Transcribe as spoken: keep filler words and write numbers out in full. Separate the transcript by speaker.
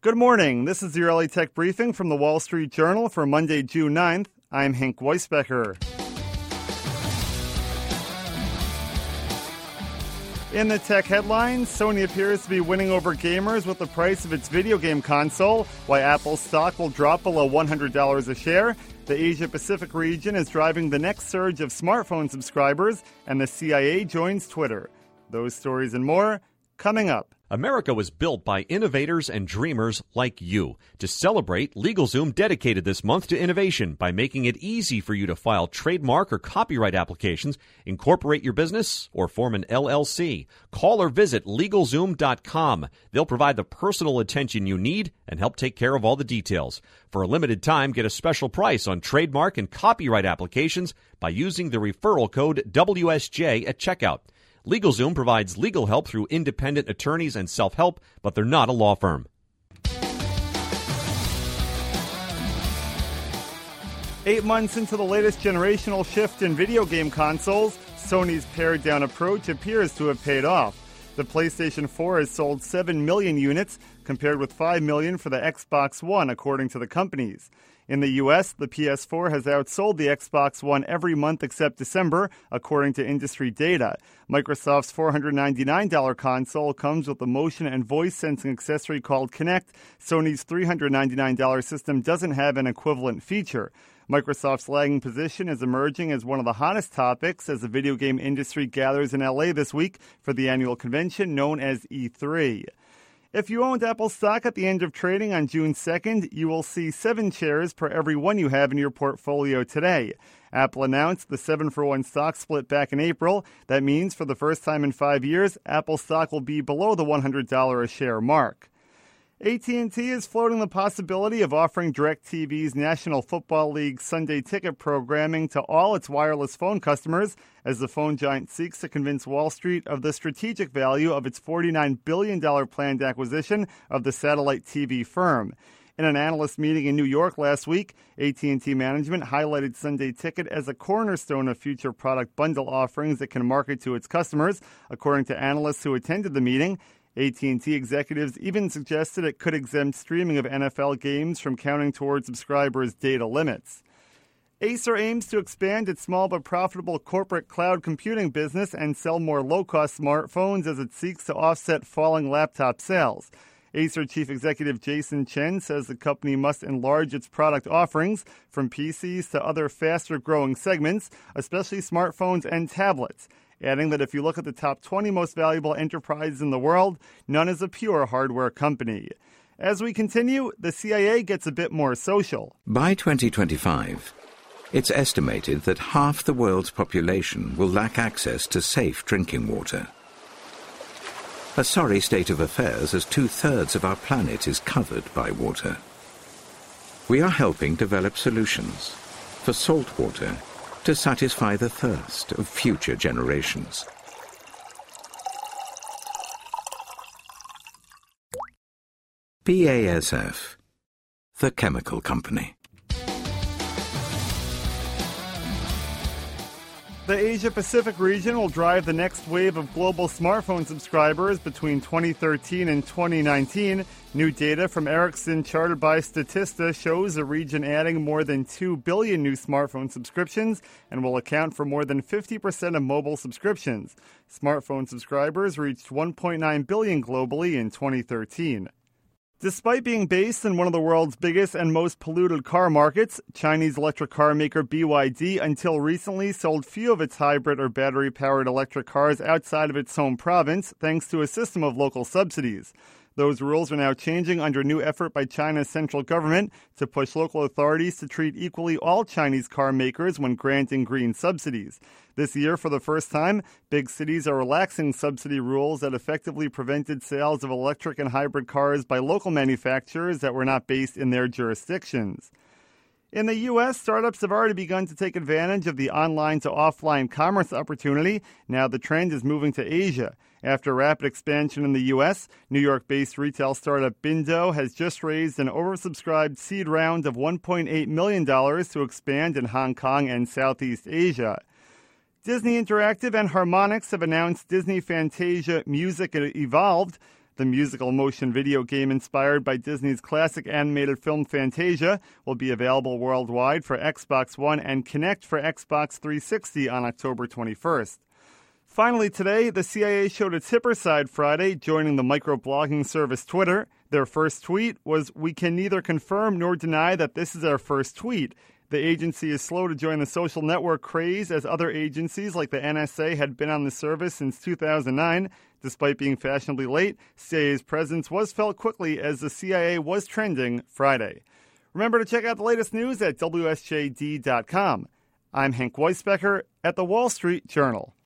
Speaker 1: Good morning. This is your L A Tech Briefing from the Wall Street Journal for Monday, June ninth. I'm Hank Weisbecker. In the tech headlines, Sony appears to be winning over gamers with the price of its video game console, while Apple's stock will drop below one hundred dollars a share. The Asia-Pacific region is driving the next surge of smartphone subscribers, and the C I A joins Twitter. Those stories and more coming up.
Speaker 2: America was built by innovators and dreamers like you. To celebrate, LegalZoom dedicated this month to innovation by making it easy for you to file trademark or copyright applications, incorporate your business, or form an L L C. Call or visit LegalZoom dot com. They'll provide the personal attention you need and help take care of all the details. For a limited time, get a special price on trademark and copyright applications by using the referral code W S J at checkout. LegalZoom provides legal help through independent attorneys and self-help, but they're not a law firm.
Speaker 1: Eight months into the latest generational shift in video game consoles, Sony's pared-down approach appears to have paid off. The PlayStation four has sold seven million units, compared with five million for the Xbox One, according to the companies. In the U S, the P S four has outsold the Xbox One every month except December, according to industry data. Microsoft's four hundred ninety-nine dollars console comes with a motion and voice sensing accessory called Kinect. Sony's three hundred ninety-nine dollars system doesn't have an equivalent feature. Microsoft's lagging position is emerging as one of the hottest topics as the video game industry gathers in L A this week for the annual convention known as E three. If you owned Apple stock at the end of trading on June second, you will see seven shares per every one you have in your portfolio today. Apple announced the seven for one stock split back in April. That means for the first time in five years, Apple stock will be below the one hundred dollars a share mark. A T and T is floating the possibility of offering DirecTV's National Football League Sunday ticket programming to all its wireless phone customers as the phone giant seeks to convince Wall Street of the strategic value of its forty-nine billion dollars planned acquisition of the satellite T V firm. In an analyst meeting in New York last week, A T and T management highlighted Sunday Ticket as a cornerstone of future product bundle offerings it can market to its customers. According to analysts who attended the meeting, A T and T executives even suggested it could exempt streaming of N F L games from counting towards subscribers' data limits. Acer aims to expand its small but profitable corporate cloud computing business and sell more low-cost smartphones as it seeks to offset falling laptop sales. Acer Chief Executive Jason Chen says the company must enlarge its product offerings from P Cs to other faster-growing segments, especially smartphones and tablets, adding that if you look at the top twenty most valuable enterprises in the world, none is a pure hardware company. As we continue, the C I A gets a bit more social.
Speaker 3: By twenty twenty-five, it's estimated that half the world's population will lack access to safe drinking water. A sorry state of affairs as two-thirds of our planet is covered by water. We are helping develop solutions for salt water to satisfy the thirst of future generations. B A S F, the chemical company.
Speaker 1: The Asia-Pacific region will drive the next wave of global smartphone subscribers between twenty thirteen and twenty nineteen. New data from Ericsson charted by Statista shows the region adding more than two billion new smartphone subscriptions and will account for more than fifty percent of mobile subscriptions. Smartphone subscribers reached one point nine billion globally in twenty thirteen. Despite being based in one of the world's biggest and most polluted car markets, Chinese electric car maker B Y D until recently sold few of its hybrid or battery-powered electric cars outside of its home province thanks to a system of local subsidies. Those rules are now changing under a new effort by China's central government to push local authorities to treat equally all Chinese car makers when granting green subsidies. This year, for the first time, big cities are relaxing subsidy rules that effectively prevented sales of electric and hybrid cars by local manufacturers that were not based in their jurisdictions. In the U S, startups have already begun to take advantage of the online-to-offline commerce opportunity. Now the trend is moving to Asia. After rapid expansion in the U S, New York-based retail startup Bindo has just raised an oversubscribed seed round of one point eight million dollars to expand in Hong Kong and Southeast Asia. Disney Interactive and Harmonix have announced Disney Fantasia Music Evolved. The musical motion video game inspired by Disney's classic animated film Fantasia will be available worldwide for Xbox One and Kinect for Xbox three sixty on October twenty-first. Finally today, the C I A showed its hipper side Friday, joining the microblogging service Twitter. Their first tweet was, "We can neither confirm nor deny that this is our first tweet." The agency is slow to join the social network craze, as other agencies like the N S A had been on the service since two thousand nine. Despite being fashionably late, C I A's presence was felt quickly as the C I A was trending Friday. Remember to check out the latest news at W S J D dot com. I'm Hank Weisbecker at the Wall Street Journal.